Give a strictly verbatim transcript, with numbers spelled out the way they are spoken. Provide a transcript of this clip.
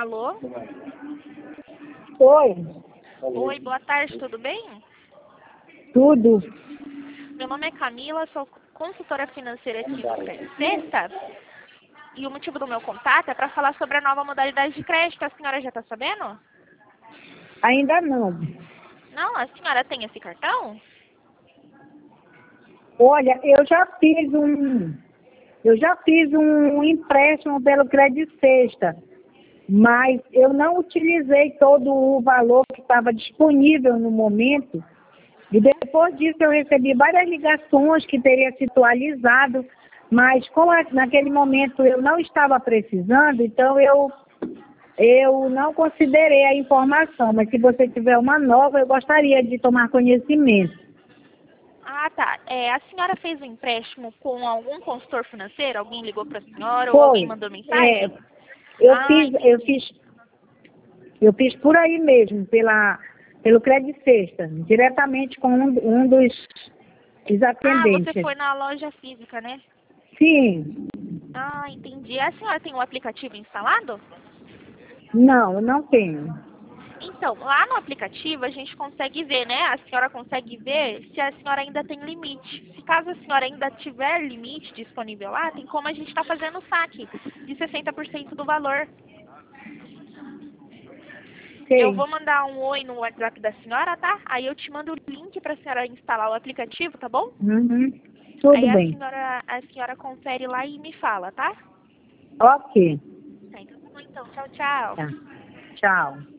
Alô? Oi, Oi, boa tarde, tudo bem? tudo. Meu nome é Camila, sou consultora financeira aqui do Crédito Sexta. E o motivo do meu contato é para falar sobre a nova modalidade de crédito. A senhora já está sabendo? Ainda não. Não, a senhora tem esse cartão? Olha, eu já fiz um, eu já fiz um empréstimo pelo Crédito Sexta, mas eu não utilizei todo o valor que estava disponível no momento. E depois disso eu recebi várias ligações que teria se atualizado, mas como a- naquele momento eu não estava precisando, então eu, eu não considerei a informação. Mas se você tiver uma nova, eu gostaria de tomar conhecimento. Ah, tá. É, a senhora fez um empréstimo com algum consultor financeiro? Alguém ligou para a senhora ou alguém Foi. mandou É, mensagem? eu Ah, fiz, eu entendi. fiz, eu fiz por aí mesmo, pela, pelo Crédito Sexta, diretamente com um, um dos, dos Ah, você atendentes. foi na loja física, né? Sim, Ah, entendi. A senhora tem o aplicativo instalado? não, eu não tenho. Então, lá no aplicativo a gente consegue ver, né? A senhora consegue ver se a senhora ainda tem limite. Se caso a senhora ainda tiver limite disponível lá, tem como a gente estar fazendo o saque de sessenta por cento do valor. Eu Sei. vou mandar um oi no WhatsApp da senhora, tá? Aí eu te mando o link para a senhora instalar o aplicativo, tá bom? Uhum. Tudo Aí a bem. senhora, a senhora confere lá e me fala, tá? Ok. Tá, então tá bom então. Tchau, tchau. Tá. Tchau.